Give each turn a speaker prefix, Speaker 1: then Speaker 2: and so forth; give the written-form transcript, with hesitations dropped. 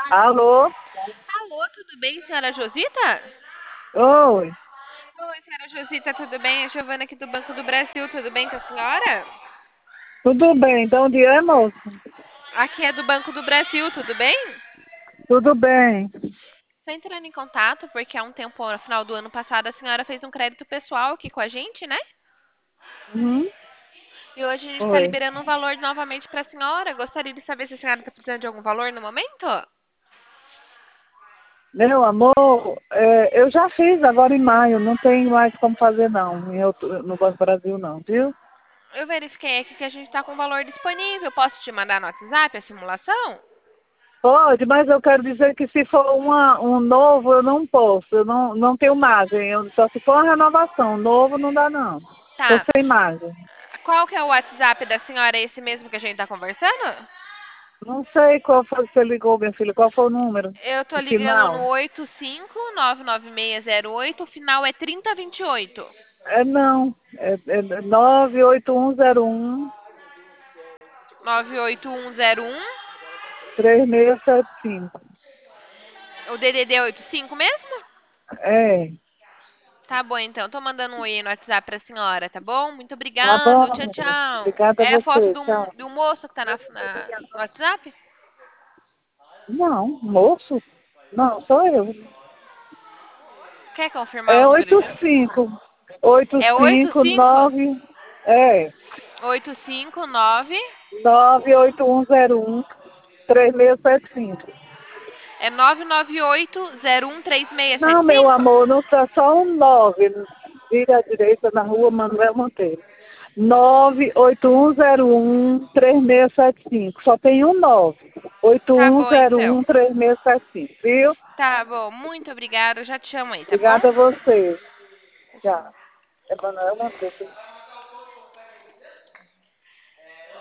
Speaker 1: Alô?
Speaker 2: Alô, tudo bem, senhora Josita?
Speaker 1: Oi,
Speaker 2: Oi, senhora Josita, tudo bem? É a Giovana aqui do Banco do Brasil, tudo bem com a senhora?
Speaker 1: tudo bem? Então, onde é, moço?
Speaker 2: Aqui é do Banco do Brasil, tudo bem?
Speaker 1: Tudo bem.
Speaker 2: Estou entrando em contato porque há um tempo, no final do ano passado, a senhora fez um crédito pessoal aqui com a gente, né?
Speaker 1: Uhum.
Speaker 2: E hoje a gente está
Speaker 1: Oi.
Speaker 2: liberando um valor novamente para a senhora. Gostaria de saber se a senhora está precisando de algum valor no momento?
Speaker 1: Meu amor, eu já fiz agora em maio, não tem mais como fazer não, no Banco Brasil não, viu?
Speaker 2: Eu verifiquei aqui que a gente está com o valor disponível. Posso te mandar no WhatsApp a simulação?
Speaker 1: Pode, mas eu quero dizer que se for um novo, eu não posso, eu não tenho margem, só se for uma renovação, novo não dá não. Estou
Speaker 2: Tá.
Speaker 1: sem margem.
Speaker 2: Qual que é o WhatsApp da senhora? É esse mesmo que a gente está conversando?
Speaker 1: Não sei qual foi que você ligou, minha filha, qual foi o número?
Speaker 2: Eu tô
Speaker 1: O
Speaker 2: ligando no
Speaker 1: final?
Speaker 2: 8599608, o final é 3028.
Speaker 1: Não, é 98101
Speaker 2: 98101.
Speaker 1: 3675.
Speaker 2: O DDD é 85 mesmo?
Speaker 1: É,
Speaker 2: Tá bom, então. Tô mandando um oi no WhatsApp pra senhora, tá bom? Muito
Speaker 1: tá bom,
Speaker 2: obrigado. Tchau,
Speaker 1: amiga.
Speaker 2: tchau.
Speaker 1: Obrigada a
Speaker 2: É a foto
Speaker 1: você. Tchau.
Speaker 2: de um moço que tá no WhatsApp?
Speaker 1: Não, moço? Não, sou eu.
Speaker 2: Quer confirmar
Speaker 1: É
Speaker 2: o número de...
Speaker 1: 85. oito
Speaker 2: É
Speaker 1: cinco
Speaker 2: 85?
Speaker 1: nove É,
Speaker 2: 859.
Speaker 1: 98101 3675.
Speaker 2: É 998013675?
Speaker 1: Não, meu amor, não tá só um 9. Vira à direita na rua Manuel Monteiro. 98101 3675. Só tem um 9.
Speaker 2: Tá bom, então.
Speaker 1: 8101 3675, viu?
Speaker 2: Tá bom, muito obrigada. Eu já te chamo aí, tá bom?
Speaker 1: Obrigada a você. Tchau. É Manuel Monteiro.